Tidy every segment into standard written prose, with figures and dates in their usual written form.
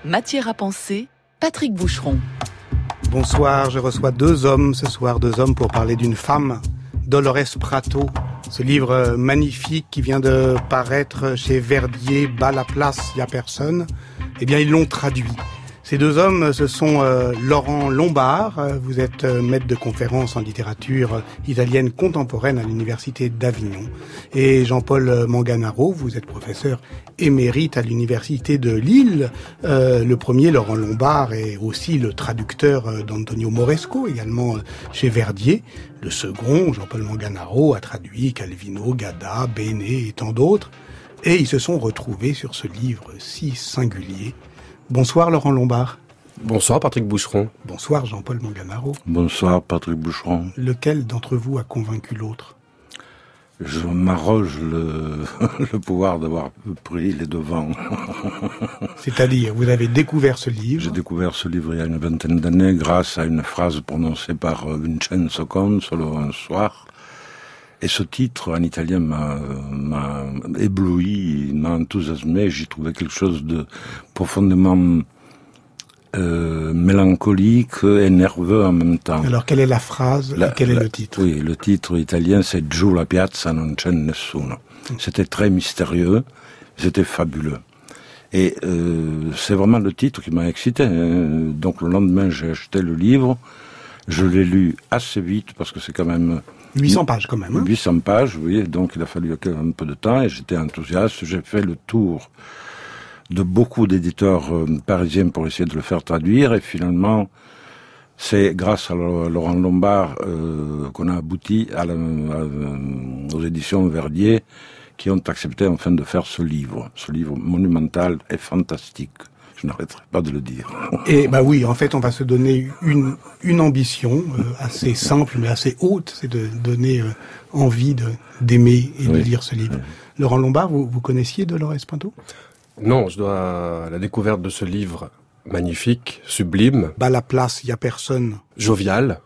Matière à penser, Patrick Boucheron. Bonsoir, je reçois deux hommes ce soir, pour parler d'une femme, Dolores Prato. Ce livre magnifique qui vient de paraître chez Verdier, Bas la place, y a personne. Eh bien, ils l'ont traduit. Ces deux hommes, ce sont Laurent Lombard, vous êtes maître de conférences en littérature italienne contemporaine à l'université d'Avignon, et Jean-Paul Manganaro, vous êtes professeur émérite à l'université de Lille. Le premier, Laurent Lombard, est aussi le traducteur d'Antonio Moresco, également chez Verdier. Le second, Jean-Paul Manganaro, a traduit Calvino, Gadda, Bene et tant d'autres, et ils se sont retrouvés sur ce livre si singulier. Bonsoir Laurent Lombard. Bonsoir Patrick Boucheron. Bonsoir Jean-Paul Manganaro. Bonsoir Patrick Boucheron. Lequel d'entre vous a convaincu l'autre ? Je m'arroge le pouvoir d'avoir pris les devants. C'est-à-dire, vous avez découvert ce livre ? J'ai découvert ce livre il y a une vingtaine d'années grâce à une phrase prononcée par Vincenzo Consolo un soir. Et ce titre en italien m'a ébloui, m'a enthousiasmé. J'y trouvais quelque chose de profondément mélancolique et nerveux en même temps. Alors, quelle est la phrase et quel est le titre ? Oui, le titre italien, c'est « Giù la piazza non c'è nessuno ». C'était très mystérieux, c'était fabuleux. Et c'est vraiment le titre qui m'a excité. Donc le lendemain, j'ai acheté le livre. Je l'ai lu assez vite parce que c'est quand même... 800 pages quand même. 800 pages, oui, donc il a fallu un peu de temps et j'étais enthousiaste. J'ai fait le tour de beaucoup d'éditeurs parisiens pour essayer de le faire traduire et finalement, c'est grâce à Laurent Lombard qu'on a abouti aux éditions Verdier qui ont accepté enfin de faire ce livre monumental et fantastique. Je n'arrêterai pas de le dire. Et bah oui, en fait, on va se donner une ambition assez simple mais assez haute, c'est de donner envie d'aimer et de lire ce livre. Oui. Laurent Lombard, vous connaissiez Dolores Prato ? Non, je dois à la découverte de ce livre magnifique, sublime. Bas la place, y a personne. Jovial,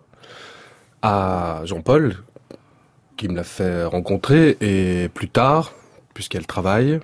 à Jean-Paul, qui me l'a fait rencontrer, et plus tard, puisqu'elle travaille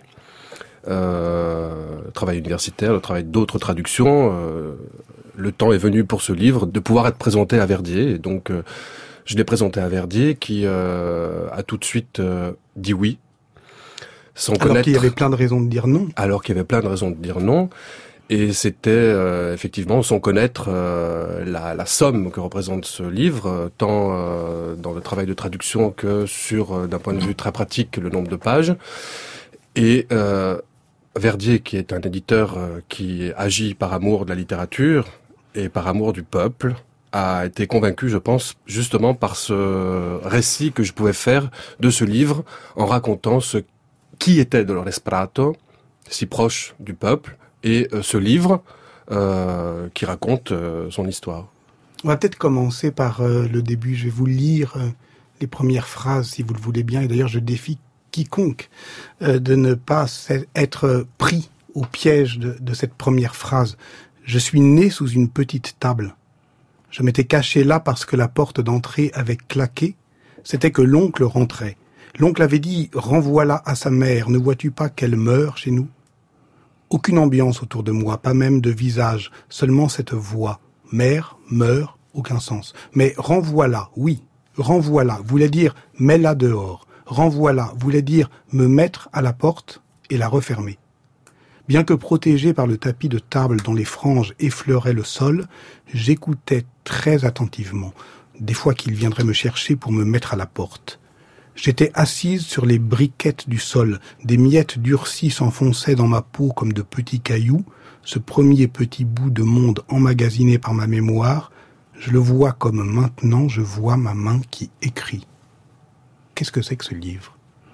universitaire, le travail d'autres traductions, le temps est venu pour ce livre de pouvoir être présenté à Verdier. Et donc, je l'ai présenté à Verdier qui a tout de suite dit oui. Alors qu'il y avait plein de raisons de dire non. Alors qu'il y avait plein de raisons de dire non. Et c'était effectivement sans connaître la somme que représente ce livre, tant dans le travail de traduction que d'un point de vue très pratique, le nombre de pages. Et Verdier, qui est un éditeur qui agit par amour de la littérature et par amour du peuple, a été convaincu, je pense, justement par ce récit que je pouvais faire de ce livre en racontant qui était Dolores Prato, si proche du peuple, et ce livre qui raconte son histoire. On va peut-être commencer par le début. Je vais vous lire les premières phrases, si vous le voulez bien. Et d'ailleurs, je défie quiconque de ne pas être pris au piège de cette première phrase. Je suis né sous une petite table. Je m'étais caché là parce que la porte d'entrée avait claqué. C'était que l'oncle rentrait. L'oncle avait dit « Renvoie-la à sa mère, ne vois-tu pas qu'elle meurt chez nous ?» Aucune ambiance autour de moi, pas même de visage, seulement cette voix. « Mère, meurt, aucun sens. » Mais « renvoie-la », oui, « renvoie-la » voulait dire « mets-la dehors ». « Renvoie-la » voulait dire me mettre à la porte et la refermer. Bien que protégé par le tapis de table dont les franges effleuraient le sol, j'écoutais très attentivement, des fois qu'il viendrait me chercher pour me mettre à la porte. J'étais assise sur les briquettes du sol, des miettes durcies s'enfonçaient dans ma peau comme de petits cailloux, ce premier petit bout de monde emmagasiné par ma mémoire, je le vois comme maintenant je vois ma main qui écrit. Qu'est-ce que c'est que ce livre ?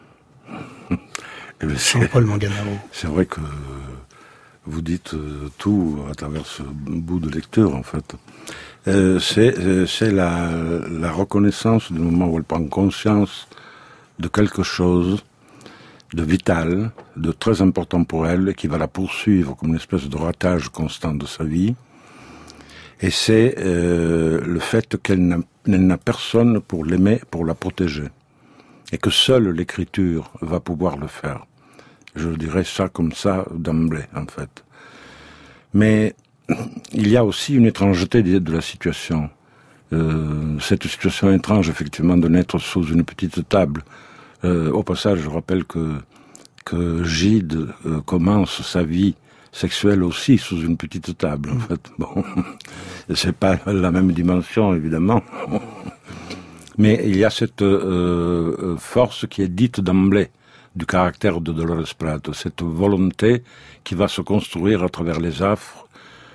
Jean-Paul Manganaro. C'est vrai que vous dites tout à travers ce bout de lecture, en fait. C'est la reconnaissance du moment où elle prend conscience de quelque chose de vital, de très important pour elle, et qui va la poursuivre comme une espèce de ratage constant de sa vie. Et c'est le fait qu'elle n'a personne pour l'aimer, pour la protéger. Et que seule l'écriture va pouvoir le faire. Je dirais ça comme ça d'emblée, en fait. Mais il y a aussi une étrangeté de la situation. Cette situation étrange, effectivement, de naître sous une petite table. Au passage, je rappelle que Gide commence sa vie sexuelle aussi sous une petite table, en fait. Bon, c'est pas la même dimension, évidemment. Mais il y a cette force qui est dite d'emblée du caractère de Dolores Prato, cette volonté qui va se construire à travers les affres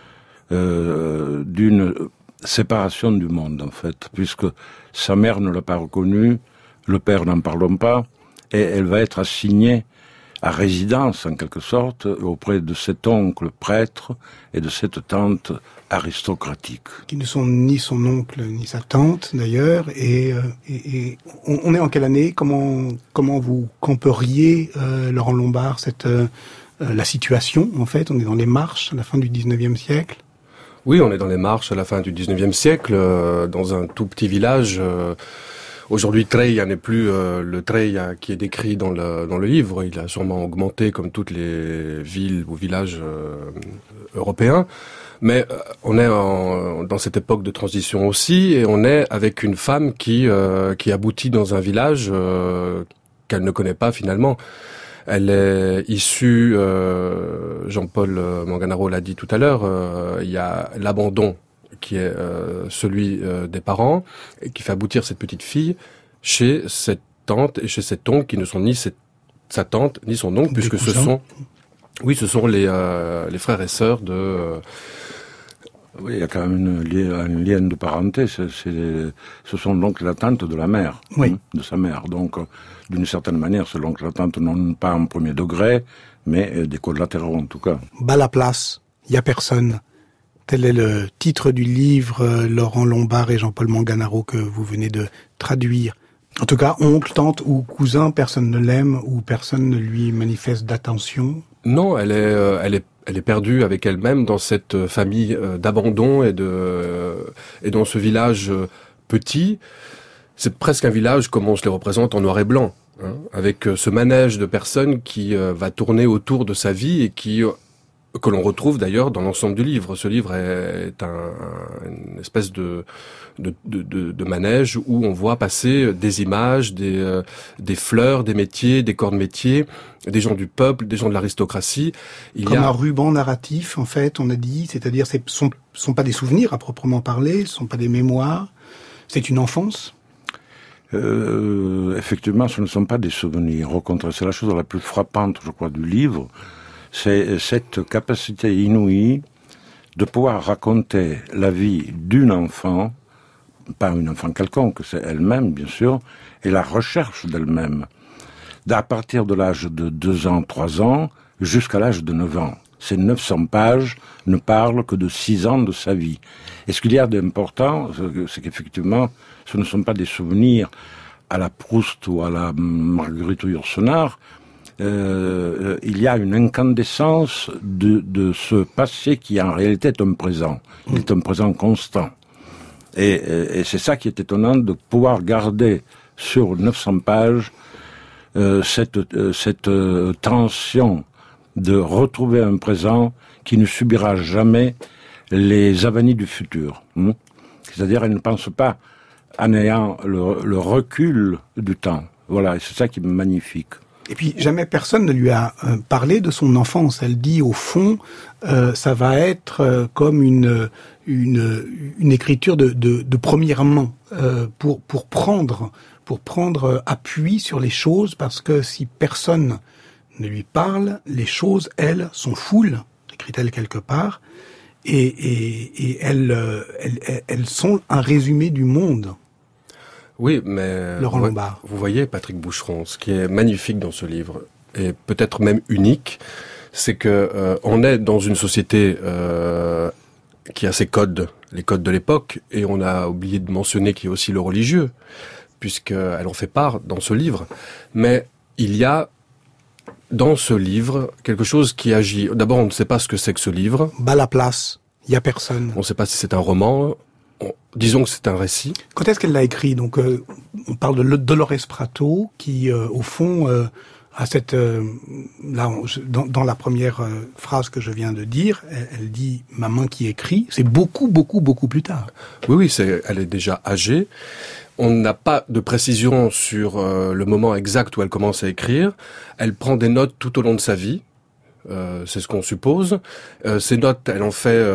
d'une séparation du monde, en fait, puisque sa mère ne l'a pas reconnue, le père n'en parlons pas, et elle va être assignée à résidence, en quelque sorte, auprès de cet oncle prêtre et de cette tante aristocratique. Qui ne sont ni son oncle ni sa tante, d'ailleurs. Et on est en quelle année ? Comment vous camperiez, Laurent Lombard, la situation, en fait ? On est dans les Marches, à la fin du 19e siècle. Oui, on est dans les Marches, à la fin du 19e siècle, dans un tout petit village. Aujourd'hui, Treia n'est plus le Treia qui est décrit dans le livre. Il a sûrement augmenté comme toutes les villes ou villages européens. Mais on est dans cette époque de transition aussi, et on est avec une femme qui aboutit dans un village qu'elle ne connaît pas finalement. Elle est issue, Jean-Paul Manganaro l'a dit tout à l'heure, il y a l'abandon qui est celui des parents, et qui fait aboutir cette petite fille chez cette tante et chez cet oncle qui ne sont ni sa tante ni son oncle, puisque ce sont les frères et sœurs de... Oui, il y a quand même un lien de parenté. Ce sont l'oncle et la tante de la mère, oui. De sa mère. Donc, d'une certaine manière, c'est l'oncle et la tante, non pas en premier degré, mais des collatéraux en tout cas. Bas la place, il y a personne. Tel est le titre du livre, Laurent Lombard et Jean-Paul Manganaro, que vous venez de traduire. En tout cas, oncle, tante ou cousin, personne ne l'aime ou personne ne lui manifeste d'attention. Non, elle est perdue avec elle-même dans cette famille d'abandon et dans ce village petit. C'est presque un village comme on se les représente en noir et blanc, hein, avec ce manège de personnes qui va tourner autour de sa vie et que l'on retrouve d'ailleurs dans l'ensemble du livre. Ce livre est une espèce de manège où on voit passer des images, des fleurs, des métiers, des corps de métier, des gens du peuple, des gens de l'aristocratie. Un ruban narratif, en fait, on a dit, c'est-à-dire sont pas des souvenirs à proprement parler, ce sont pas des mémoires, c'est une enfance. Effectivement, ce ne sont pas des souvenirs. Au contraire, c'est la chose la plus frappante, je crois, du livre. C'est cette capacité inouïe de pouvoir raconter la vie d'une enfant, pas une enfant quelconque, c'est elle-même, bien sûr, et la recherche d'elle-même, à partir de l'âge de 2 ans, 3 ans, jusqu'à l'âge de 9 ans. Ces 900 pages ne parlent que de 6 ans de sa vie. Et ce qu'il y a d'important, c'est qu'effectivement, ce ne sont pas des souvenirs à la Proust ou à la Marguerite Yourcenar. Il y a une incandescence de ce passé qui en réalité est un présent. Il est un présent constant. Et c'est ça qui est étonnant, de pouvoir garder sur 900 pages cette tension de retrouver un présent qui ne subira jamais les avanies du futur. C'est-à-dire, elle ne pense pas en ayant le recul du temps. Voilà, et c'est ça qui est magnifique. Et puis, jamais personne ne lui a parlé de son enfance. Elle dit, au fond, ça va être comme une écriture de première main, pour prendre appui sur les choses, parce que si personne ne lui parle, les choses, elles, sont foules, écrit-elle quelque part, et elles sont un résumé du monde. Oui, mais Laurent Lombard. Vous voyez, Patrick Boucheron, ce qui est magnifique dans ce livre, et peut-être même unique, c'est que on est dans une société qui a ses codes, les codes de l'époque, et on a oublié de mentionner qu'il y a aussi le religieux, puisqu'elle en fait part dans ce livre. Mais il y a dans ce livre quelque chose qui agit. D'abord, on ne sait pas ce que c'est que ce livre. Bas la place, il y a personne. On ne sait pas si c'est un roman. Disons que c'est un récit. Quand est-ce qu'elle l'a écrit ? Donc, on parle de Dolores Prato, qui, au fond, à cette dans la première phrase que je viens de dire, elle dit ma main qui écrit. C'est beaucoup plus tard. Oui, elle est déjà âgée. On n'a pas de précision sur le moment exact où elle commence à écrire. Elle prend des notes tout au long de sa vie. C'est ce qu'on suppose. Ces notes, elle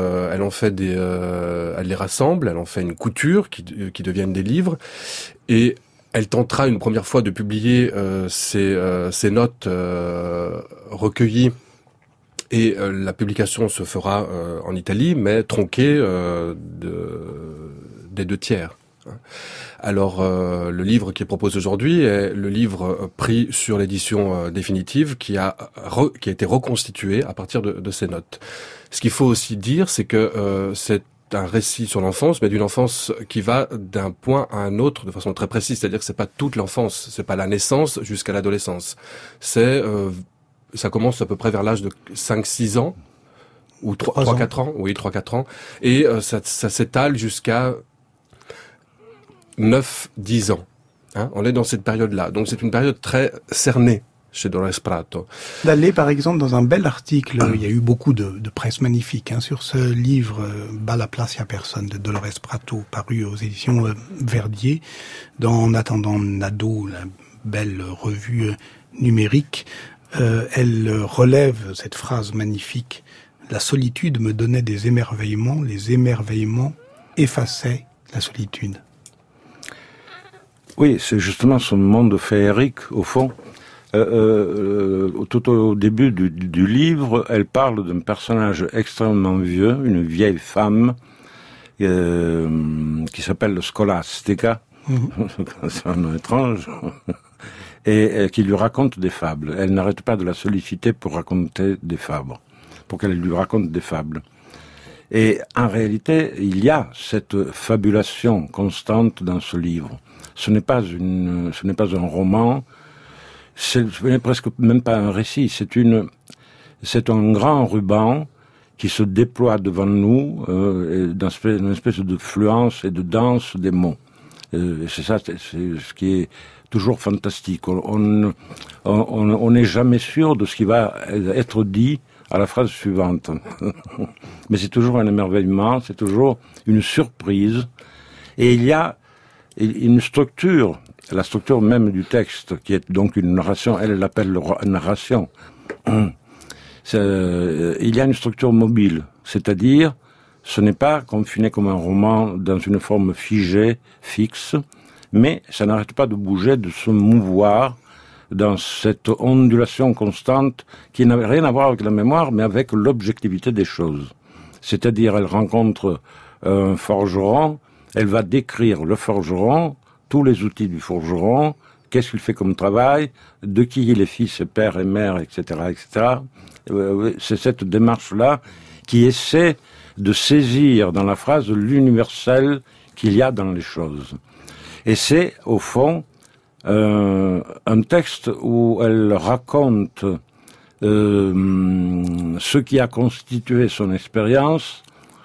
les rassemble, elle en fait une couture qui deviennent des livres, et elle tentera une première fois de publier ces notes recueillies, et la publication se fera en Italie, mais tronquée des 2/3. Alors, le livre qui est proposé aujourd'hui est le livre pris sur l'édition définitive qui a été reconstitué à partir de ces notes. Ce qu'il faut aussi dire, c'est que c'est un récit sur l'enfance, mais d'une enfance qui va d'un point à un autre de façon très précise. C'est-à-dire que c'est pas toute l'enfance, c'est pas la naissance jusqu'à l'adolescence. Ça commence à peu près vers l'âge de 5-6 ans, ou 3-4 ans. Oui, 3-4 ans. Et ça s'étale jusqu'à 9-10 ans. On est dans cette période-là. Donc c'est une période très cernée chez Dolores Prato. D'aller, par exemple, dans un bel article, il y a eu beaucoup de presse magnifique sur ce livre Bas la place, il n'y a personne de Dolores Prato, paru aux éditions Verdier, dans En attendant Nado, la belle revue numérique. Elle relève cette phrase magnifique: la solitude me donnait des émerveillements, les émerveillements effaçaient la solitude. Oui, c'est justement ce monde féerique, au fond. Tout au début du livre, elle parle d'un personnage extrêmement vieux, une vieille femme, qui s'appelle Scolastica, c'est un nom étrange, et qui lui raconte des fables. Elle n'arrête pas de la solliciter pour raconter des fables, pour qu'elle lui raconte des fables. Et en réalité, il y a cette fabulation constante dans ce livre. Ce n'est pas un roman, ce n'est presque même pas un récit, c'est un grand ruban qui se déploie devant nous dans une espèce de fluence et de danse des mots. C'est ce qui est toujours fantastique. On n'est jamais sûr de ce qui va être dit à la phrase suivante. Mais c'est toujours un émerveillement, c'est toujours une surprise. Et il y a une structure, la structure même du texte, qui est donc une narration, elle l'appelle narration. Il y a une structure mobile, c'est-à-dire, ce n'est pas confiné comme un roman dans une forme figée, fixe, mais ça n'arrête pas de bouger, de se mouvoir dans cette ondulation constante qui n'a rien à voir avec la mémoire, mais avec l'objectivité des choses. C'est-à-dire, elle rencontre un forgeron, elle va décrire le forgeron, tous les outils du forgeron, qu'est-ce qu'il fait comme travail, de qui il est fils, père et mère, etc., etc. C'est cette démarche-là qui essaie de saisir dans la phrase l'universel qu'il y a dans les choses. Et c'est, au fond, un texte où elle raconte ce qui a constitué son expérience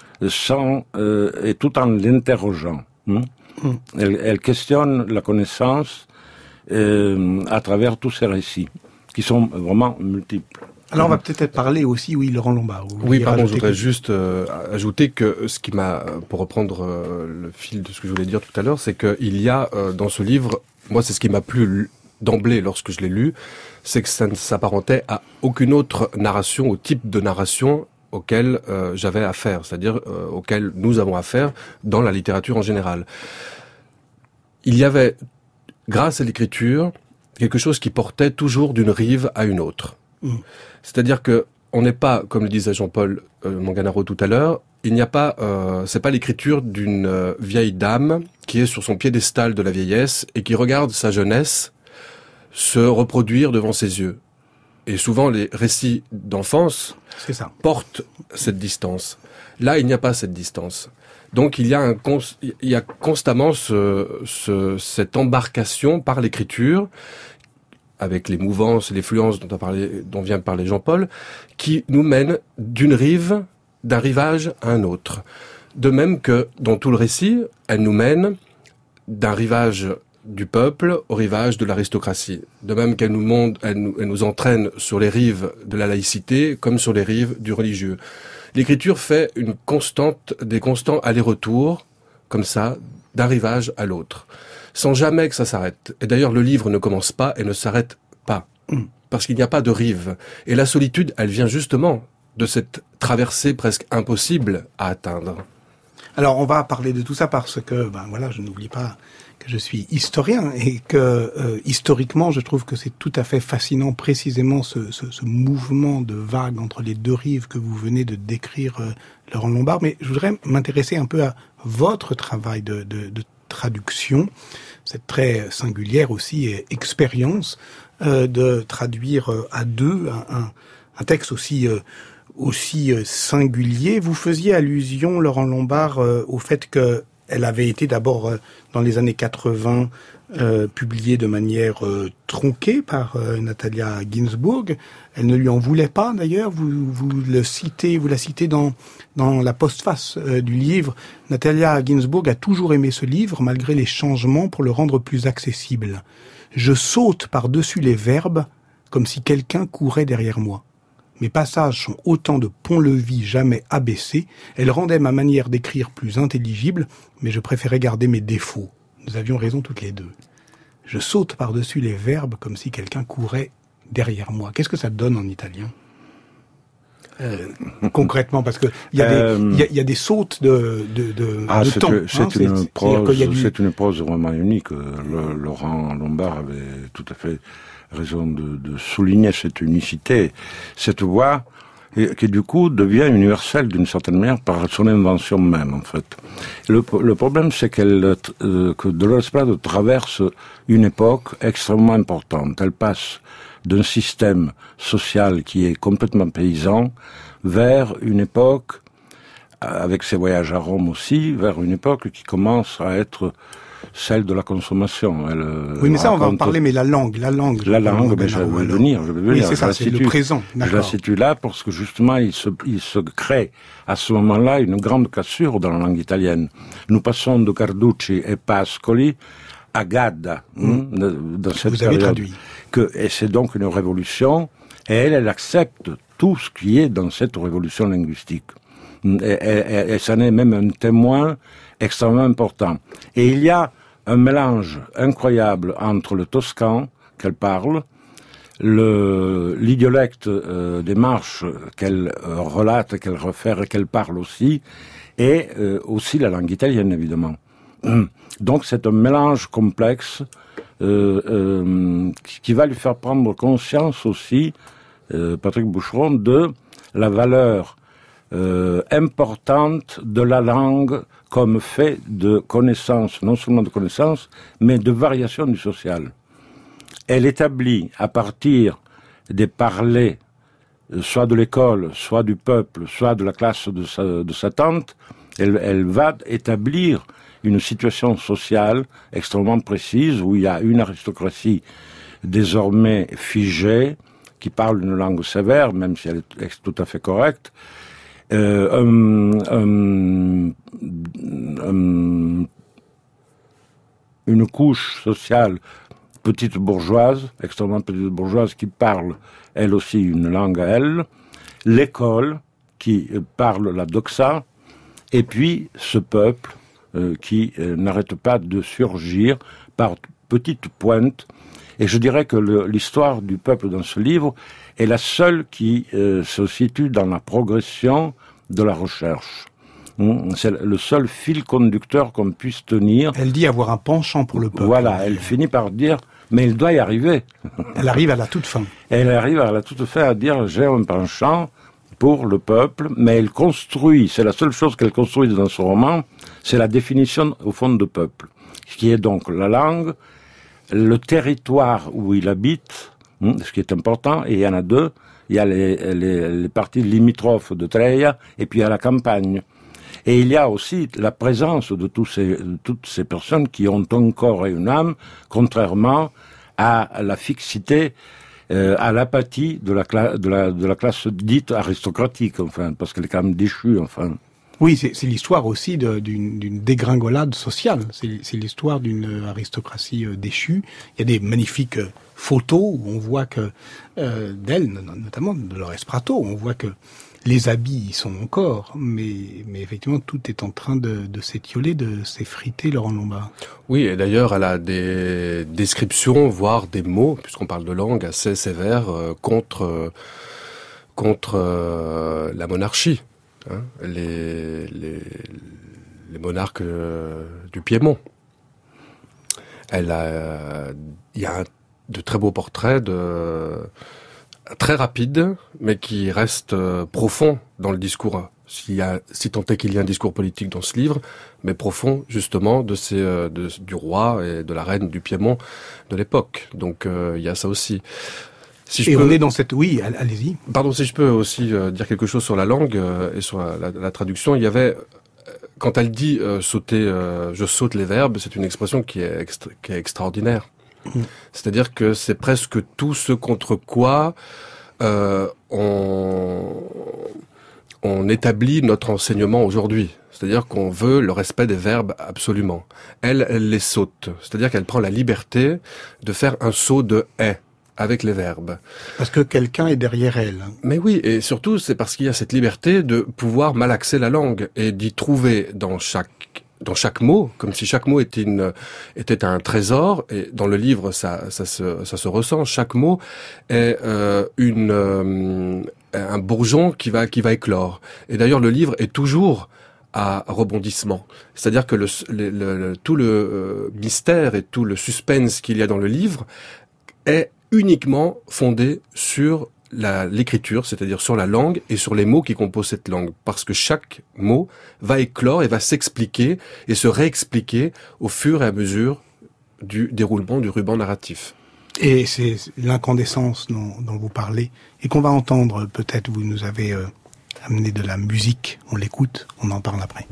et tout en l'interrogeant. Elle questionne la connaissance à travers tous ces récits, qui sont vraiment multiples. Alors on va peut-être parler aussi, Laurent Lombard. Oui, pardon, je voudrais juste ajouter que ce qui m'a, pour reprendre le fil de ce que je voulais dire tout à l'heure, c'est qu'il y a dans ce livre, moi c'est ce qui m'a plu d'emblée lorsque je l'ai lu, c'est que ça ne s'apparentait à aucune autre narration, au type de narration auquel j'avais affaire, c'est-à-dire auquel nous avons affaire dans la littérature en général. Il y avait, grâce à l'écriture, quelque chose qui portait toujours d'une rive à une autre. C'est-à-dire que on n'est pas, comme le disait Jean-Paul Manganaro tout à l'heure, il n'y a pas, c'est pas l'écriture d'une vieille dame qui est sur son piédestal de la vieillesse et qui regarde sa jeunesse se reproduire devant ses yeux. Et souvent, les récits d'enfance portent cette distance. Là, il n'y a pas cette distance. Donc, il y a constamment cette embarcation par l'écriture, avec les mouvances et les fluences dont vient de parler Jean-Paul, qui nous mène d'un rivage à un autre. De même que, dans tout le récit, elle nous mène d'un rivage du peuple au rivage de l'aristocratie. De même qu'elle nous entraîne sur les rives de la laïcité comme sur les rives du religieux. L'écriture fait des constants allers-retours, comme ça, d'un rivage à l'autre, sans jamais que ça s'arrête. Et d'ailleurs, le livre ne commence pas et ne s'arrête pas, parce qu'il n'y a pas de rive. Et la solitude, elle vient justement de cette traversée presque impossible à atteindre. Alors, on va parler de tout ça parce que, je n'oublie pas que je suis historien et que, historiquement, je trouve que c'est tout à fait fascinant, précisément, ce mouvement de vague entre les deux rives que vous venez de décrire, Laurent Lombard. Mais je voudrais m'intéresser un peu à votre travail de traduction, cette très singulière aussi expérience de traduire à deux un texte aussi singulier. Vous faisiez allusion, Laurent Lombard, au fait que elle avait été d'abord dans les années 80 publiée de manière tronquée par Natalia Ginzburg. Elle ne lui en voulait pas d'ailleurs. Vous la citez dans la postface du livre. Natalia Ginzburg a toujours aimé ce livre malgré les changements pour le rendre plus accessible. Je saute par-dessus les verbes comme si quelqu'un courait derrière moi. Mes passages sont autant de ponts-levis jamais abaissés. Elle rendait ma manière d'écrire plus intelligible, mais je préférais garder mes défauts. Nous avions raison toutes les deux. Je saute par-dessus les verbes comme si quelqu'un courait derrière moi. Qu'est-ce que ça donne en italien concrètement, parce que il y a des sautes de temps. C'est une prose vraiment unique. Laurent Lombard avait tout à fait raison de souligner cette unicité, cette voix qui du coup devient universelle d'une certaine manière par son invention même en fait. Le problème c'est que Dolores Prado traverse une époque extrêmement importante. Elle passe d'un système social qui est complètement paysan vers une époque, avec ses voyages à Rome aussi, vers une époque qui commence à être celle de la consommation. Oui, mais ça, on va en parler, mais la langue, je vais venir. Oui, c'est ça, c'est le présent. Je la situe là parce que justement, il se crée à ce moment-là une grande cassure dans la langue italienne. Nous passons de Carducci et Pascoli à Gadda, dans cette Vous avez traduit. Et c'est donc une révolution, et elle accepte tout ce qui est dans cette révolution linguistique. Et ça n'est même un témoin extrêmement important. Et il y a un mélange incroyable entre le toscan qu'elle parle, l'idiolecte des marches qu'elle relate, qu'elle réfère et qu'elle parle aussi, et aussi la langue italienne évidemment. Donc c'est un mélange complexe qui va lui faire prendre conscience aussi, Patrick Boucheron, de la valeur importante de la langue comme fait de connaissance, non seulement de connaissance, mais de variation du social. Elle établit à partir des parlers, soit de l'école, soit du peuple, soit de la classe de sa tante, elle va établir une situation sociale extrêmement précise où il y a une aristocratie désormais figée, qui parle une langue sévère, même si elle est tout à fait correcte, une couche sociale petite bourgeoise, extrêmement petite bourgeoise, qui parle elle aussi une langue à elle, l'école qui parle la doxa, et puis ce peuple qui n'arrête pas de surgir par petites pointes. Et je dirais que l'histoire du peuple dans ce livre est la seule qui se situe dans la progression de la recherche. C'est le seul fil conducteur qu'on puisse tenir. Elle dit avoir un penchant pour le peuple. Voilà, elle finit par dire, mais il doit y arriver. Elle arrive à la toute fin. Elle arrive à la toute fin à dire, j'ai un penchant pour le peuple, mais elle construit, c'est la seule chose qu'elle construit dans son roman, c'est la définition au fond de peuple, qui est donc la langue, le territoire où il habite, ce qui est important, et il y en a deux. Il y a les parties limitrophes de Treia, et puis il y a la campagne. Et il y a aussi la présence de toutes ces personnes qui ont un corps et une âme, contrairement à la fixité, à l'apathie de la classe dite aristocratique, enfin, parce qu'elle est quand même déchue, enfin. Oui, c'est l'histoire aussi d'une dégringolade sociale. C'est l'histoire d'une aristocratie déchue. Il y a des magnifiques photos où on voit que d'elle, notamment de Dolores Prato, on voit que les habits y sont encore, mais effectivement tout est en train de s'étioler, de s'effriter, Laurent Lombard. Oui, et d'ailleurs elle a des descriptions, voire des mots, puisqu'on parle de langue, assez sévères contre la monarchie. Hein, les monarques du Piémont. Il y a de très beaux portraits, très rapides, mais qui restent profonds dans le discours. Si tant est qu'il y a un discours politique dans ce livre, mais profond justement du roi et de la reine du Piémont de l'époque. Donc il y a ça aussi. On est dans cette... Oui, allez-y. Pardon, si je peux aussi dire quelque chose sur la langue et sur la traduction. Il y avait, quand elle dit je saute les verbes, c'est une expression qui est extraordinaire. Mmh. C'est-à-dire que c'est presque tout ce contre quoi on établit notre enseignement aujourd'hui. C'est-à-dire qu'on veut le respect des verbes absolument. Elle les saute. C'est-à-dire qu'elle prend la liberté de faire un saut de « est ». Avec les verbes. Parce que quelqu'un est derrière elle. Mais oui, et surtout, c'est parce qu'il y a cette liberté de pouvoir malaxer la langue et d'y trouver dans chaque mot, comme si chaque mot était un trésor. Et dans le livre, ça se ressent. Chaque mot est un bourgeon qui va éclore. Et d'ailleurs, le livre est toujours à rebondissement. C'est-à-dire que tout le mystère et tout le suspense qu'il y a dans le livre est uniquement fondé sur l'écriture, c'est-à-dire sur la langue et sur les mots qui composent cette langue. Parce que chaque mot va éclore et va s'expliquer et se réexpliquer au fur et à mesure du déroulement du ruban narratif. Et c'est l'incandescence dont vous parlez et qu'on va entendre peut-être. Vous nous avez amené de la musique. On l'écoute, on en parle après.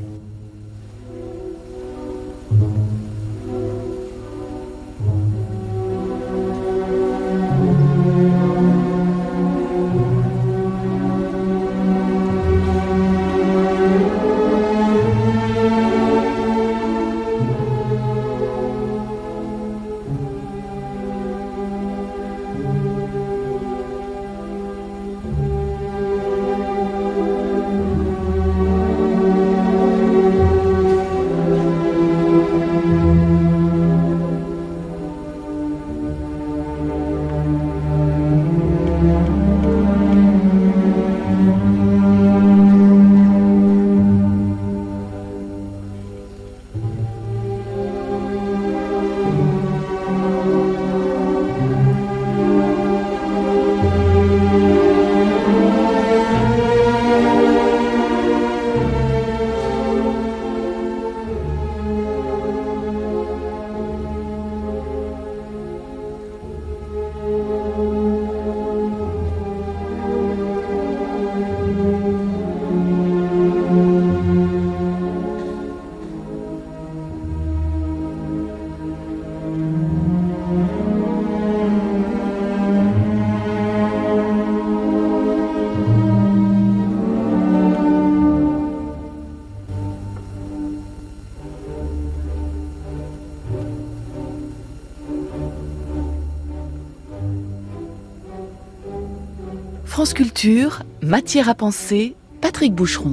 France Culture, matière à penser, Patrick Boucheron.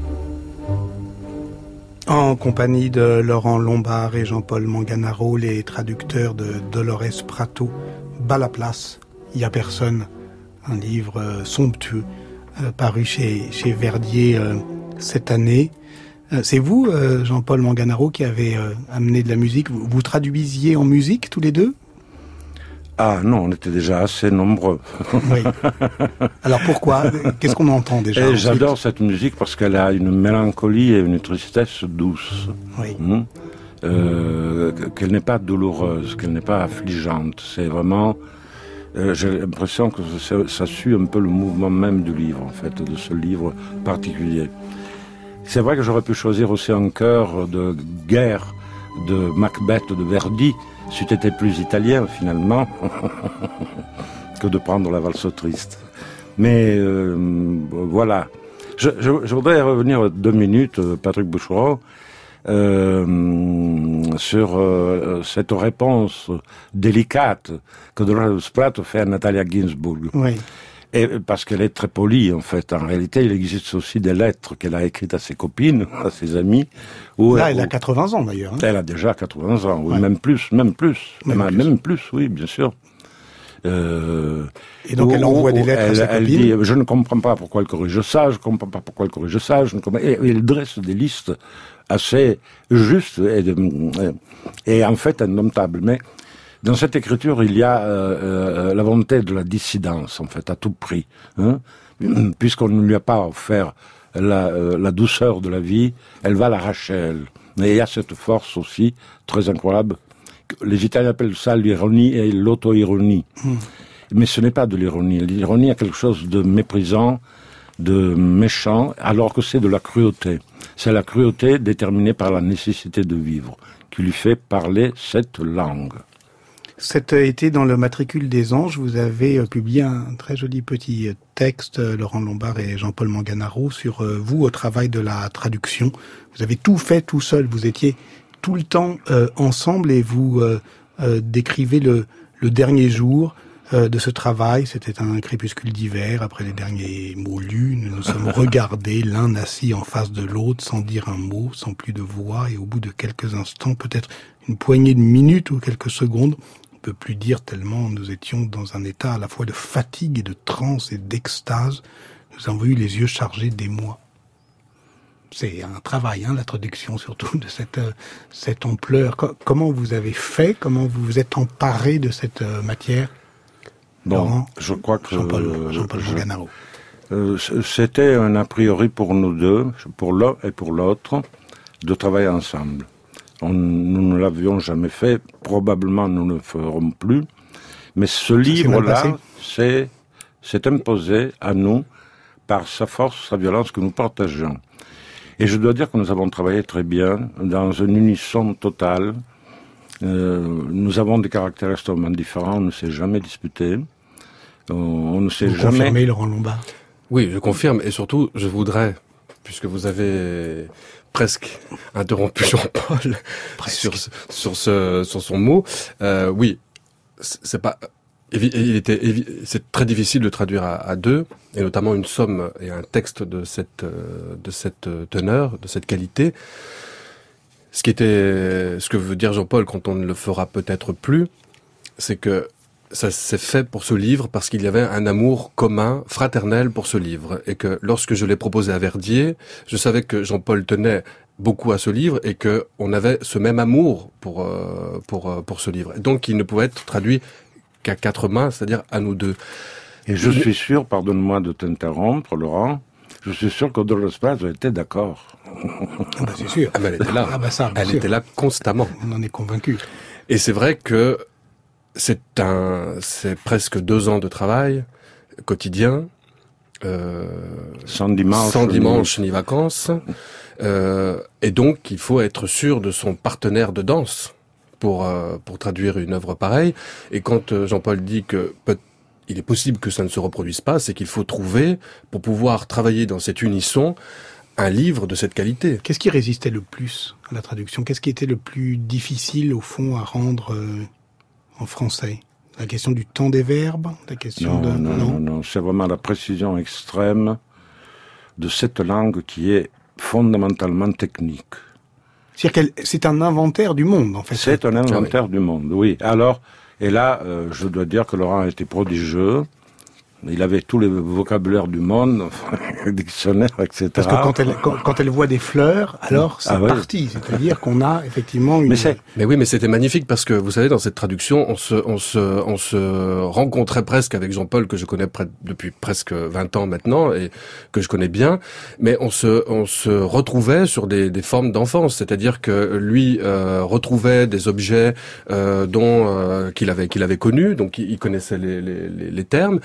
En compagnie de Laurent Lombard et Jean-Paul Manganaro, les traducteurs de Dolores Prato, Bas la place, il y a personne, un livre somptueux paru chez Verdier cette année. C'est vous, Jean-Paul Manganaro, qui avez amené de la musique. Vous traduisiez en musique tous les deux ? Ah non, on était déjà assez nombreux. Oui. Alors pourquoi ? Qu'est-ce qu'on entend déjà ? J'adore cette musique parce qu'elle a une mélancolie et une tristesse douce. Oui. Qu'elle n'est pas douloureuse, qu'elle n'est pas affligeante. C'est vraiment... j'ai l'impression que ça suit un peu le mouvement même du livre, en fait, de ce livre particulier. C'est vrai que j'aurais pu choisir aussi un chœur de guerre de Macbeth de Verdi, c'eût été plus italien finalement que de prendre la valse triste. Mais voilà, Je voudrais revenir 2 minutes, Patrick Boucheron, sur cette réponse délicate que Dolores Pratt fait à Natalia Ginzburg. Oui. Et parce qu'elle est très polie, en fait. En réalité, il existe aussi des lettres qu'elle a écrites à ses copines, à ses amis. Là, elle a 80 ans, d'ailleurs. Hein. Elle a déjà 80 ans, oui, ouais. même plus, oui, bien sûr. Et donc, elle envoie des lettres à ses copines. Elle dit, je ne comprends pas pourquoi elle corrige ça, je ne comprends pas pourquoi elle corrige ça, et elle dresse des listes assez justes et en fait indomptables. Mais dans cette écriture, il y a la volonté de la dissidence, en fait, à tout prix. Hein, puisqu'on ne lui a pas offert la douceur de la vie, elle va l'arracher, elle. Et il y a cette force aussi, très incroyable. Les Italiens appellent ça l'ironie et l'auto-ironie. Mais ce n'est pas de l'ironie. L'ironie a quelque chose de méprisant, de méchant, alors que c'est de la cruauté. C'est la cruauté déterminée par la nécessité de vivre, qui lui fait parler cette langue. Cet été, dans le Matricule des Anges, vous avez publié un très joli petit texte, Laurent Lombard et Jean-Paul Manganaro, sur vous au travail de la traduction. Vous avez tout fait tout seul, vous étiez tout le temps ensemble et vous décrivez le dernier jour de ce travail. C'était un crépuscule d'hiver, après les derniers mots lus. Nous nous sommes regardés, l'un assis en face de l'autre, sans dire un mot, sans plus de voix, et au bout de quelques instants, peut-être une poignée de minutes ou quelques secondes, on ne peut plus dire tellement nous étions dans un état à la fois de fatigue et de transe et d'extase. Nous avons eu les yeux chargés d'émoi. C'est un travail, la traduction, surtout de cette ampleur. Comment vous avez fait? Comment vous vous êtes emparé de cette matière? Bon, Laurent, je crois que Jean-Paul Manganaro. C'était un a priori pour nous deux, pour l'un et pour l'autre, de travailler ensemble. Nous ne l'avions jamais fait, probablement nous ne le ferons plus, mais ce livre-là s'est imposé à nous par sa force, sa violence que nous partageons. Et je dois dire que nous avons travaillé très bien, dans un unisson total. Nous avons des caractères extrêmement différents, on ne s'est jamais disputé. On ne s'est jamais... Vous confirmez, Laurent Lombard? Oui, je confirme, et surtout, je voudrais, puisque vous avez presque interrompu Jean-Paul sur son mot, oui, c'est pas... C'est très difficile de traduire à deux, et notamment une somme et un texte de cette teneur, de cette qualité. Ce que veut dire Jean-Paul quand on ne le fera peut-être plus, c'est que ça s'est fait pour ce livre parce qu'il y avait un amour commun, fraternel pour ce livre, et que lorsque je l'ai proposé à Verdier, je savais que Jean-Paul tenait beaucoup à ce livre et que on avait ce même amour pour ce livre. Et donc il ne pouvait être traduit qu'à 4 mains, c'est-à-dire à nous deux. Et je suis sûr, pardonne-moi de t'interrompre, Laurent, je suis sûr que Dolores Pratt était d'accord. C'est sûr. Elle était là. Elle était là constamment. On en est convaincu. Et c'est vrai que c'est presque 2 ans de travail quotidien, sans dimanche ni vacances, et donc il faut être sûr de son partenaire de danse pour traduire une œuvre pareille. Et quand Jean-Paul dit que il est possible que ça ne se reproduise pas, c'est qu'il faut trouver, pour pouvoir travailler dans cet unisson, un livre de cette qualité. Qu'est-ce qui résistait le plus à la traduction? Qu'est-ce qui était le plus difficile, au fond, à rendre en français? La question du temps des verbes? La question Non, c'est vraiment la précision extrême de cette langue qui est fondamentalement technique. C'est-à-dire que c'est un inventaire du monde, en fait. C'est un inventaire du monde, oui. Alors, et là, je dois dire que Laurent était prodigieux. Il avait tous les vocabulaires du monde, dictionnaire, etc. Parce que quand elle voit des fleurs, alors c'est parti. C'est-à-dire qu'on a effectivement une... Mais oui, mais c'était magnifique parce que, vous savez, dans cette traduction, on se rencontrait presque avec Jean-Paul, que je connais depuis presque 20 ans maintenant, et que je connais bien, mais on se retrouvait sur des formes d'enfance. C'est-à-dire que lui retrouvait des objets qu'il avait connus, donc il connaissait les termes, et moi,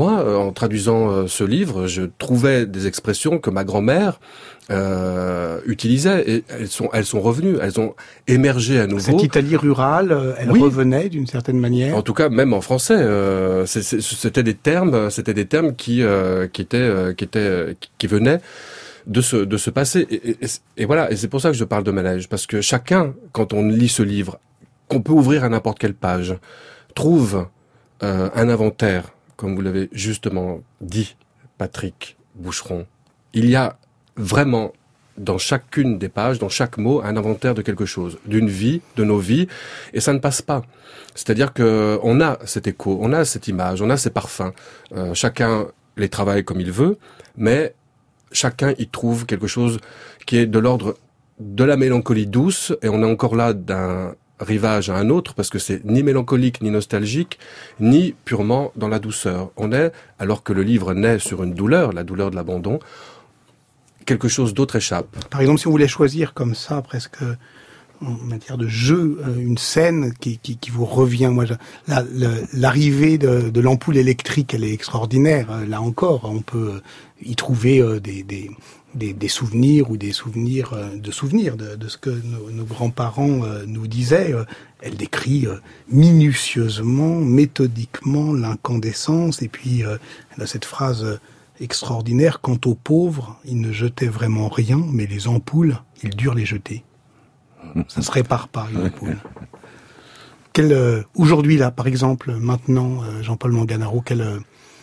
moi, en traduisant ce livre, je trouvais des expressions que ma grand-mère utilisait, et elles sont revenues, elles ont émergé à nouveau. Cette Italie rurale, elle revenait d'une certaine manière. En tout cas, même en français, c'était des termes qui venaient de ce passé. Et voilà, et c'est pour ça que je parle de manège, parce que chacun, quand on lit ce livre, qu'on peut ouvrir à n'importe quelle page, trouve un inventaire, comme vous l'avez justement dit, Patrick Boucheron. Il y a vraiment, dans chacune des pages, dans chaque mot, un inventaire de quelque chose, d'une vie, de nos vies, et ça ne passe pas. C'est-à-dire que on a cet écho, on a cette image, on a ces parfums. Chacun les travaille comme il veut, mais chacun y trouve quelque chose qui est de l'ordre de la mélancolie douce, et on est encore là d'un rivage à un autre, parce que c'est ni mélancolique, ni nostalgique, ni purement dans la douceur. On est, alors que le livre naît sur une douleur, la douleur de l'abandon, quelque chose d'autre échappe. Par exemple, si on voulait choisir comme ça, presque en matière de jeu, une scène qui vous revient, moi, l'arrivée de l'ampoule électrique, elle est extraordinaire. Là encore, on peut y trouver des souvenirs ou des souvenirs de ce que nos grands-parents nous disaient. Elle décrit minutieusement, méthodiquement l'incandescence, et puis elle a cette phrase extraordinaire: quant aux pauvres, ils ne jetaient vraiment rien, mais les ampoules, ils durent les jeter. Ça ne se répare pas, une ampoule. Aujourd'hui, là, par exemple, maintenant, Jean-Paul Manganaro, quelle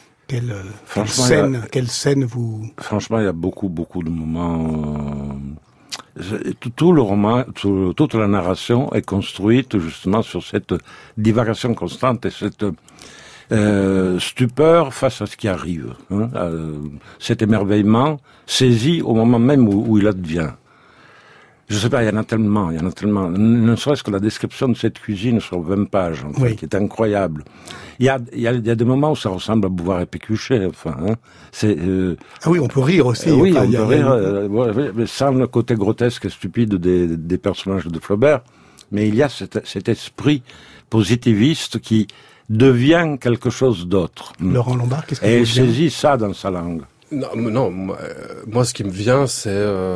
scène vous... Franchement, il y a beaucoup de moments... Tout le roman, toute la narration est construite justement sur cette divagation constante et cette stupeur face à ce qui arrive. Cet émerveillement saisi au moment même où il advient. Je sais pas, il y en a tellement. Ne serait-ce que la description de cette cuisine sur 20 pages, en fait, qui est incroyable. Il y a des moments où ça ressemble à Bouvard et Pécuchet, enfin, Ah oui, on peut rire aussi. Oui, on peut rire, sans le côté grotesque et stupide des personnages de Flaubert. Mais il y a cet esprit positiviste qui devient quelque chose d'autre. Laurent Lombard, qu'est-ce que Et vous il saisit ça dans sa langue. Non, moi, ce qui me vient, ce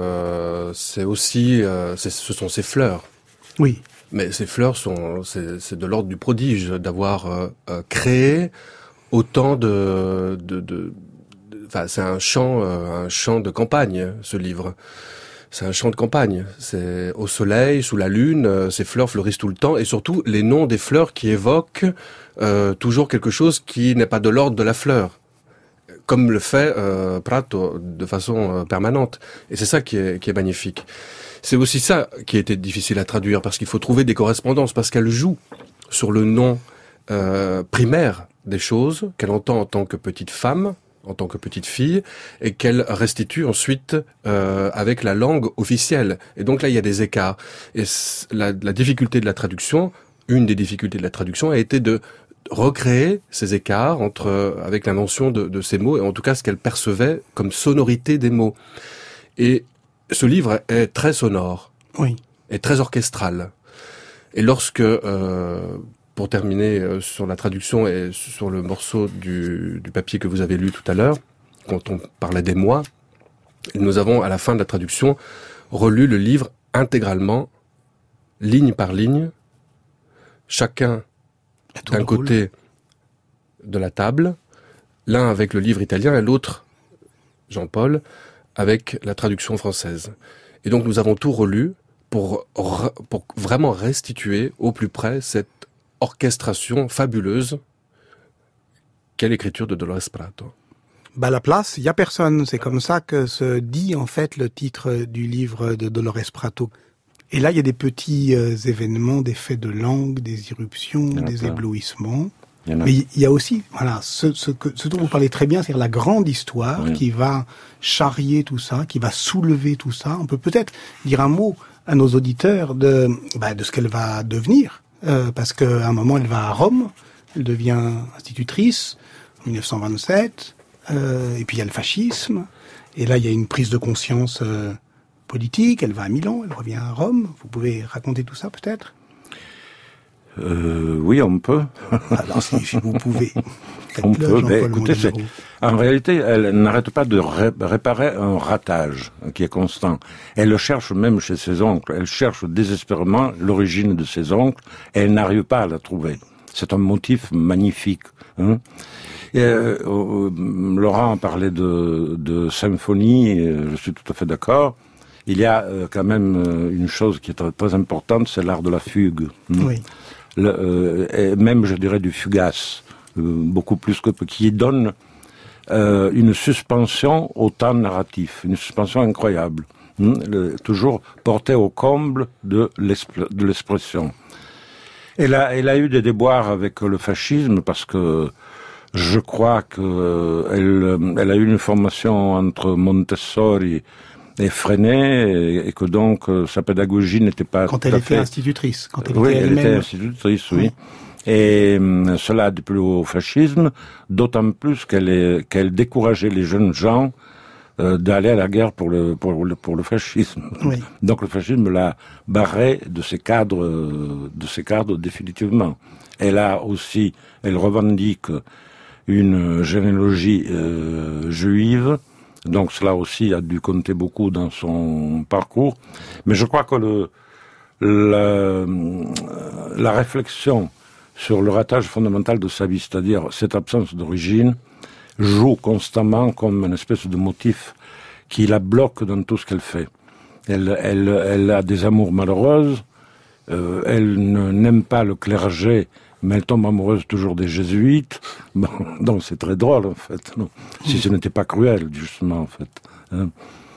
sont ces fleurs. Oui. Mais ces fleurs c'est de l'ordre du prodige d'avoir créé autant enfin, c'est un chant de campagne, ce livre. C'est un chant de campagne. C'est au soleil, sous la lune, ces fleurs fleurissent tout le temps, et surtout les noms des fleurs qui évoquent toujours quelque chose qui n'est pas de l'ordre de la fleur, comme le fait Prato de façon permanente. Et c'est ça qui est magnifique. C'est aussi ça qui a été difficile à traduire, parce qu'il faut trouver des correspondances, parce qu'elle joue sur le nom primaire des choses qu'elle entend en tant que petite femme, en tant que petite fille, et qu'elle restitue ensuite avec la langue officielle. Et donc là, il y a des écarts. Et la difficulté de la traduction, une des difficultés de la traduction a été de recréer ces écarts avec l'invention de ces mots, et en tout cas ce qu'elle percevait comme sonorité des mots. Et ce livre est très sonore, oui, et très orchestral. Et lorsque, pour terminer sur la traduction et sur le morceau du papier que vous avez lu tout à l'heure, quand on parlait des mois, nous avons à la fin de la traduction relu le livre intégralement, ligne par ligne, chacun d'un côté de la table, l'un avec le livre italien et l'autre, Jean-Paul, avec la traduction française. Et donc nous avons tout relu pour vraiment restituer au plus près cette orchestration fabuleuse qu'est l'écriture de Dolores Prato. La place, il y a personne. C'est comme ça que se dit en fait le titre du livre de Dolores Prato. Et là, il y a des petits événements, des faits de langue, des irruptions, des éblouissements. Mais il y a aussi, voilà, ce dont vous parlez très bien, c'est-à-dire la grande histoire qui va charrier tout ça, qui va soulever tout ça. On peut peut-être dire un mot à nos auditeurs de ce qu'elle va devenir, parce qu'à un moment, elle va à Rome, elle devient institutrice en 1927, et puis il y a le fascisme, et là, il y a une prise de conscience politique, elle va à Milan, elle revient à Rome. Vous pouvez raconter tout ça, peut-être ? Oui, on peut. Alors, si vous pouvez. Écoutez, en réalité, elle n'arrête pas de réparer un ratage qui est constant. Elle le cherche même chez ses oncles. Elle cherche désespérément l'origine de ses oncles et elle n'arrive pas à la trouver. C'est un motif magnifique. Hein. Laurent parlait de symphonie, je suis tout à fait d'accord. Il y a quand même une chose qui est très, très importante, c'est l'art de la fugue. Oui. Et même, je dirais, du fugace, beaucoup plus que qui donne une suspension au temps narratif, une suspension incroyable, toujours portée au comble de l'expression. Elle a eu des déboires avec le fascisme parce que je crois que elle a eu une formation entre Montessori et Freinet, et que donc sa pédagogie n'était pas quand elle était institutrice, quand elle oui, était elle était institutrice, oui. Et cela a déplu au fascisme, d'autant plus qu'elle décourageait les jeunes gens d'aller à la guerre pour le fascisme. Oui. Donc le fascisme l'a barré de ses cadres définitivement. Elle revendique une généalogie juive. Donc cela aussi a dû compter beaucoup dans son parcours. Mais je crois que la réflexion sur le ratage fondamental de sa vie, c'est-à-dire cette absence d'origine, joue constamment comme une espèce de motif qui la bloque dans tout ce qu'elle fait. Elle a des amours malheureuses, elle n'aime pas le clergé, mais elle tombe amoureuse toujours des jésuites. Bon, donc c'est très drôle, en fait. Non. Si ce n'était pas cruel, justement, en fait. Hein.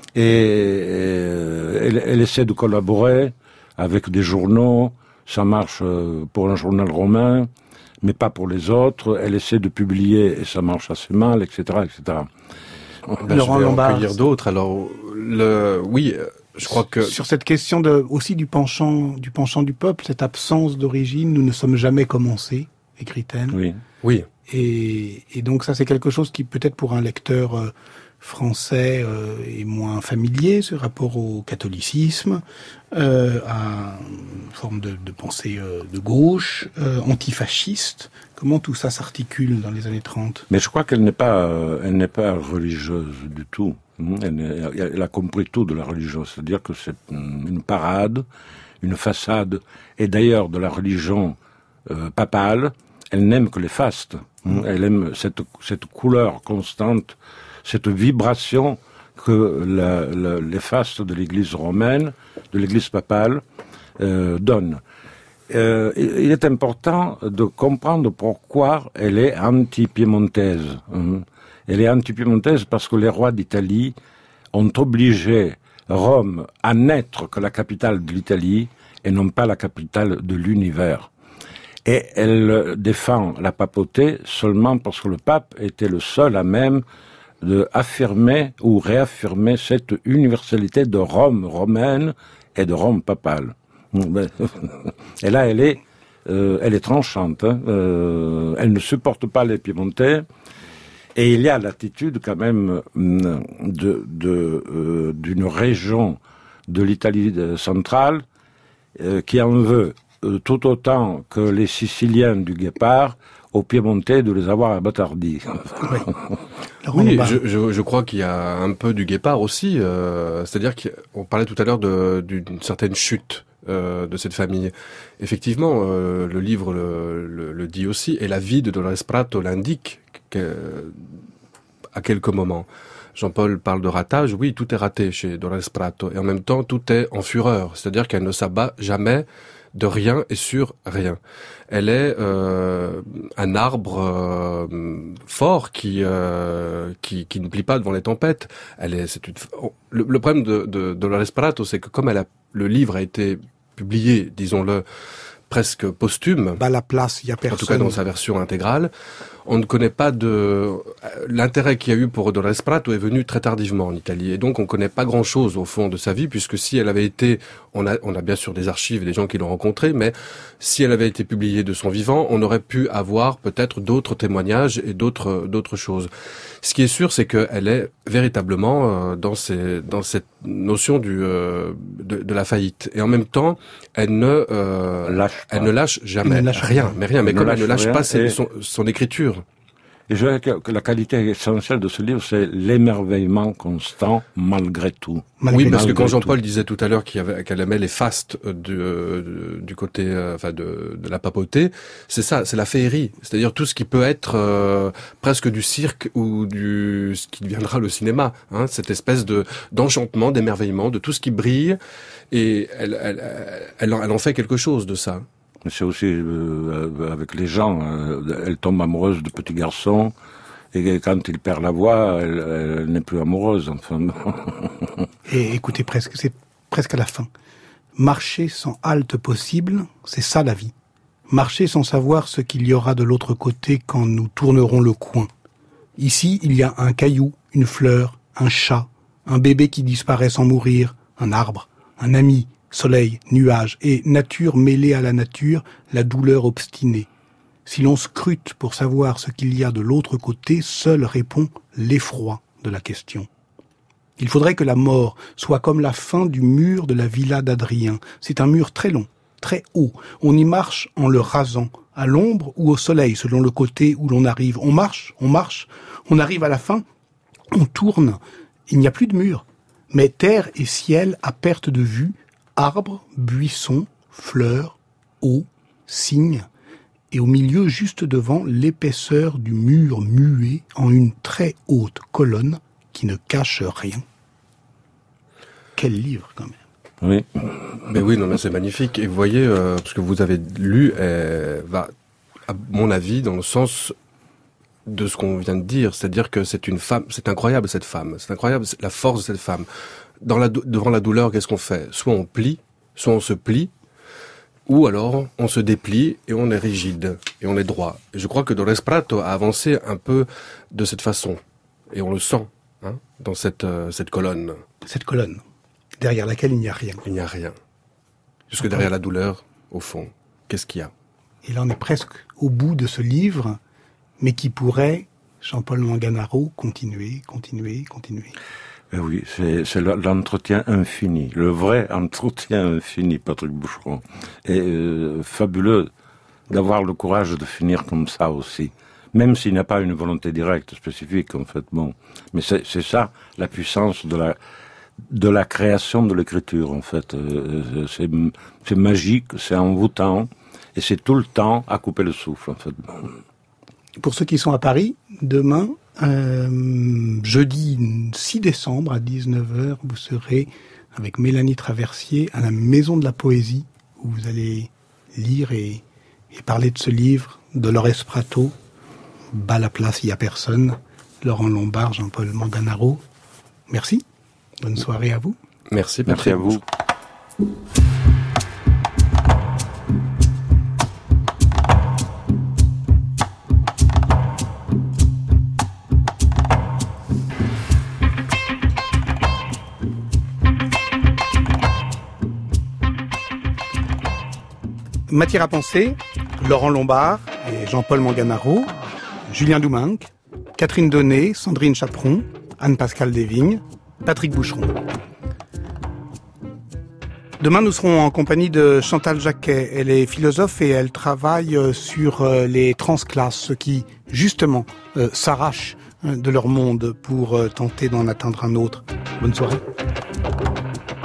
Elle essaie de collaborer avec des journaux. Ça marche pour un journal romain, mais pas pour les autres. Elle essaie de publier et ça marche assez mal, etc., etc. Laurent Lombard. Je vais en cueillir d'autres. Alors, oui, je crois que sur cette question aussi du penchant du peuple, cette absence d'origine, nous ne sommes jamais commencés, écrit-elle. Oui. Oui. Et donc ça, c'est quelque chose qui peut-être pour un lecteur français est moins familier, ce rapport au catholicisme, à une forme de pensée de gauche, antifasciste. Comment tout ça s'articule dans les années 30 ? Mais je crois qu'elle n'est pas religieuse du tout. Elle a compris tout de la religion, c'est-à-dire que c'est une parade, une façade, et d'ailleurs de la religion papale, elle n'aime que les fastes. Elle aime cette couleur constante, cette vibration que les fastes de l'Église romaine, de l'Église papale, donnent. Il est important de comprendre pourquoi elle est anti-piémontaise. Elle est anti-piémontaise parce que les rois d'Italie ont obligé Rome à n'être que la capitale de l'Italie et non pas la capitale de l'univers. Et elle défend la papauté seulement parce que le pape était le seul à même de affirmer ou réaffirmer cette universalité de Rome romaine et de Rome papale. Et là, elle est tranchante. Hein. Elle ne supporte pas les Piémontais. Et il y a l'attitude quand même d'une région de l'Italie centrale qui en veut tout autant que les Siciliens du Guépard aux Piémontais de les avoir abâtardis. Oui, je crois qu'il y a un peu du Guépard aussi. C'est-à-dire qu'on parlait tout à l'heure d'une certaine chute de cette famille. Effectivement, le livre le dit aussi, et la vie de Dolores Prato l'indique à quelques moments. Jean-Paul parle de ratage, oui, tout est raté chez Dolores Prato, et en même temps, tout est en fureur, c'est-à-dire qu'elle ne s'abat jamais de rien et sur rien. Elle est un arbre fort qui ne plie pas devant les tempêtes. Le problème de Dolores Prato, c'est que comme le livre a été publié, disons-le, presque posthume. La place, il y a personne. En tout cas, dans sa version intégrale. On ne connaît pas l'intérêt qu'il y a eu pour Dolores Prato est venu très tardivement en Italie. Et donc, on ne connaît pas grand-chose au fond de sa vie, puisque si elle avait été, on a bien sûr des archives et des gens qui l'ont rencontrée, mais si elle avait été publiée de son vivant, on aurait pu avoir peut-être d'autres témoignages et d'autres choses. Ce qui est sûr, c'est qu'elle est véritablement dans cette notion de la faillite. Et en même temps, elle ne lâche jamais rien. Mais comme elle ne lâche pas son écriture. Et je dirais que la qualité essentielle de ce livre, c'est l'émerveillement constant, malgré tout. Oui, parce que quand Jean-Paul disait tout à l'heure qu'elle aimait les fastes du côté, de la papauté, c'est ça, c'est la féerie. C'est-à-dire tout ce qui peut être presque du cirque ou ce qui deviendra le cinéma. Hein, cette espèce d'enchantement, d'émerveillement, de tout ce qui brille. Et elle en fait quelque chose de ça. C'est aussi avec les gens, elle tombe amoureuse de petits garçons, et quand il perd la voix, elle n'est plus amoureuse. Enfin. Et écoutez, c'est presque à la fin. Marcher sans halte possible, c'est ça la vie. Marcher sans savoir ce qu'il y aura de l'autre côté quand nous tournerons le coin. Ici, il y a un caillou, une fleur, un chat, un bébé qui disparaît sans mourir, un arbre, un ami, soleil, nuage, et nature mêlée à la nature, la douleur obstinée. Si l'on scrute pour savoir ce qu'il y a de l'autre côté, seul répond l'effroi de la question. Il faudrait que la mort soit comme la fin du mur de la villa d'Adrien. C'est un mur très long, très haut. On y marche en le rasant, à l'ombre ou au soleil, selon le côté où l'on arrive. On marche, on arrive à la fin, on tourne. Il n'y a plus de mur, mais terre et ciel à perte de vue, arbres, buissons, fleurs, eau, cygnes, et au milieu, juste devant, l'épaisseur du mur muet en une très haute colonne qui ne cache rien. Quel livre, quand même. Oui. Mais oui, non, mais c'est magnifique. Et vous voyez, ce que vous avez lu va, à mon avis, dans le sens de ce qu'on vient de dire. C'est-à-dire que c'est une femme, c'est incroyable cette femme. C'est incroyable la force de cette femme. Devant la douleur, qu'est-ce qu'on fait? Soit on plie, soit on se plie, ou alors on se déplie et on est rigide, et on est droit. Et je crois que Dolores Prato a avancé un peu de cette façon. Et on le sent, hein, dans cette colonne. Cette colonne, derrière laquelle il n'y a rien. Il n'y a rien. Jusque derrière la douleur, au fond, qu'est-ce qu'il y a? Et là, on est presque au bout de ce livre, mais qui pourrait, Jean-Paul Manganaro, continuer. Oui, c'est l'entretien infini, le vrai entretien infini, Patrick Boucheron. Et fabuleux d'avoir le courage de finir comme ça aussi. Même s'il n'y a pas une volonté directe, spécifique, en fait, bon. Mais c'est ça, la puissance de la création de l'écriture, en fait. C'est magique, c'est envoûtant, et c'est tout le temps à couper le souffle, en fait. Pour ceux qui sont à Paris, demain, jeudi 6 décembre à 19h, vous serez avec Mélanie Traversier à la Maison de la Poésie, où vous allez lire et parler de ce livre, Dolores Prato, Bas la place, il n'y a personne, Laurent Lombard, Jean-Paul Manganaro. Merci, bonne soirée à vous. Merci à vous. Matière à penser, Laurent Lombard et Jean-Paul Manganaro, Julien Doumenc, Catherine Donnet, Sandrine Chaperon, Anne-Pascale Desvignes, Patrick Boucheron. Demain, nous serons en compagnie de Chantal Jacquet. Elle est philosophe et elle travaille sur les transclasses, ceux qui, justement, s'arrachent de leur monde pour tenter d'en atteindre un autre. Bonne soirée.